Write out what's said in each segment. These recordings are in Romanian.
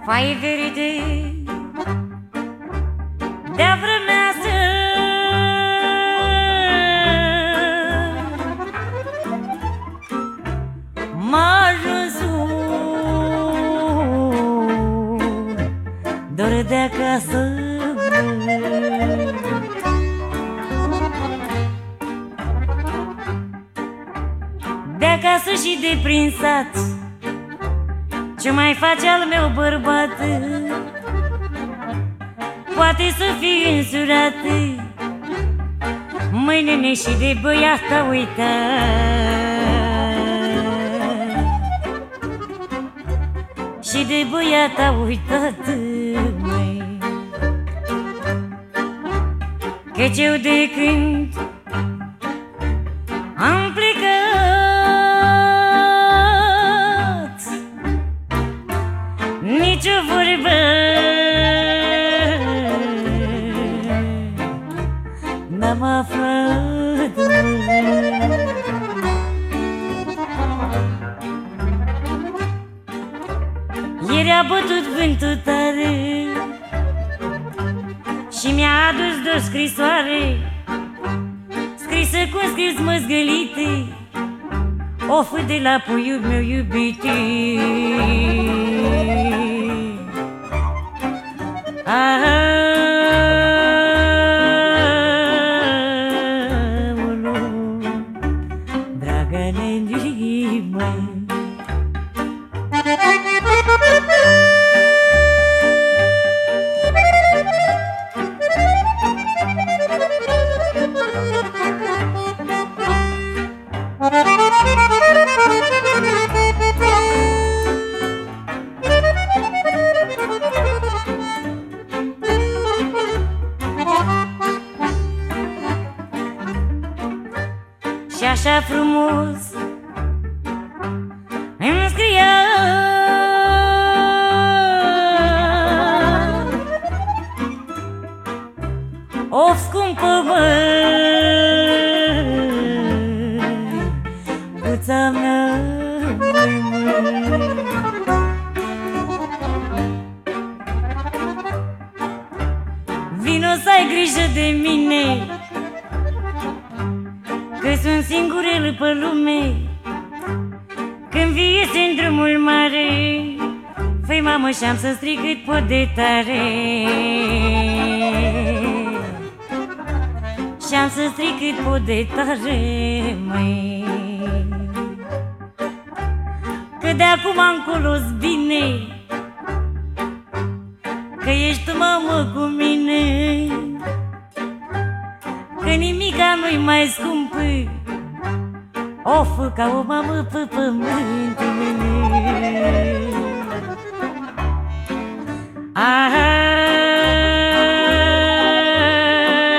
Fai veride de-a vrămeasă, m-a ajuns dor de acasă. De acasă și de prin sat, ce mai face al meu bărbat? Poate să fii însurat, măi nene, și de băiata uitat, și de băiata uitat, măi. Căci eu de când am plecat nici o vorbă n-am aflat. Ieri a bătut vântul tare și mi-a adus două scrisoare, scrisă cu un scris măzgălite, of de la puiul meu iubite. Dragă nenimă, și așa frumos îmi scria: of, scumpă măi, cuța mea, măi, măi. Vino să ai grijă de mine, că sunt singurel pe lume. Când vii în drumul mare, făi mamă, și-am să strig cât pot de tare, și-am să strig cât pot de tare, măi. Că de acum încolo-s bine, că ești tu, mamă, cu mine, că nimica nu-i mai scumpă, of, ca o mamă pe pământul meu.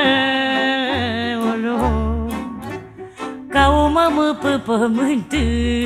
Aoleu, ca o mamă pe pământul